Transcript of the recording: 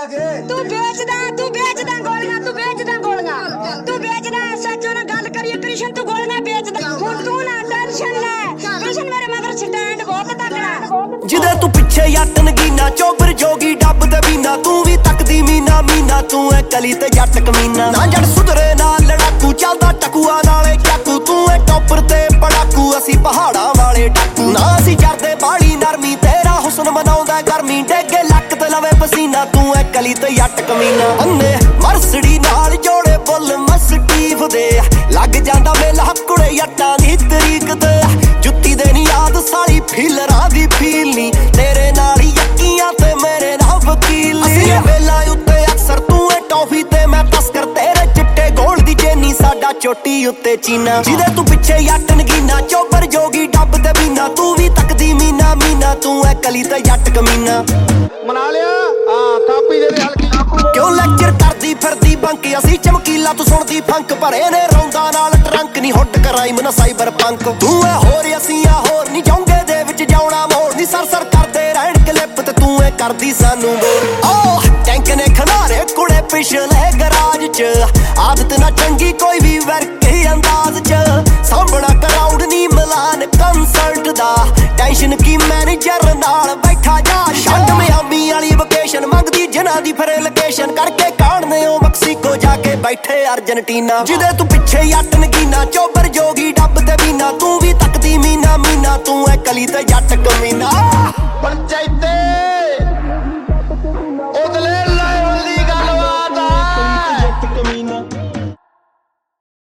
तू बेचदा गोलियां, तू बेचदा गोलियां, तू बेचदा सच्चो ना गल करिए कृष्ण, तू गोलियां बेचदा। हुण तू ना टेंशन ले, कृष्ण मेरे मगर स्टैंड बहुत तगड़ा। जिदे तू पिछे जट नगीना, चोबर जोगी डब ते बीना, तू भी तकदी मीना मीना, तू है कली ते जट कमीना। ना जट सुधरे ना लड़ाकू, चलदा टकुआ नाले चाकू, तू है टॉपर ते पड़ाकू, असी पहाड़ां वाले डाकू। ना असी जरदे बाली नरमी, तेरा हुस्न मनाउंदा गर्मी, डेगे लक ते लवे पसीना, तू है कली ते जट कमीना। अन्ने मरसड़ी नाल जोड़े बुल मस्टीफ दे, लग जांदा मेला कुड़े जट्टां दी तरीक ते। जुत्ती दे नी याद साली फीलरां दी फील नी, तेरे नाल ही यक्कियां ते मेरे नाल वकील नी। असी वेला उत्ते अक्सर तू है टॉफी ते मैं तस्कर, तेरे चिट्टे गोल दी चेनी साडा चोटी उत्ते चीना। जिदे तू पिछे जट नगीना, चोबर जोगी डब ते बीना, तू भी तकदी मीना मीना, तू है कली ते जट कमीना। मना लिया कापी दे हल्की क्यों लेक्चर करदी फिरदी बंक, असी चमकीला तू सुनदी फंक, भरे ने रौंदा नाल ट्रंक नी हुट कराइम ना साइबर पंक। तू है होर असी आ होर नी, जाऊंगे दे विच जाउणा मोड़ नी, सर सर करदे रहण क्लिप ते तू है करदी सानू बोर। ओ टैंक ने खनारे कुड़े पिछले गराज च, आदत ना चंगी कोई भी वर्क ही अंदाज च, सामना क्राउड नी मिलान कंसर्ट दा, टेंशन की मैनेजर नाल बैठा जा। शंड मियामी वाली वोकेशन मंगदी जिन्हां दी फिर लोकेशन, करके काढ़ने ओ मैक्सीको जाके बैठे अर्जेंटीना। जिदे तू पिछे जट नगीना, चोबर जोगी डब ते बीना, तू भी तकदी मीना मीना, तू है कली ते जट कमीना। पंचायते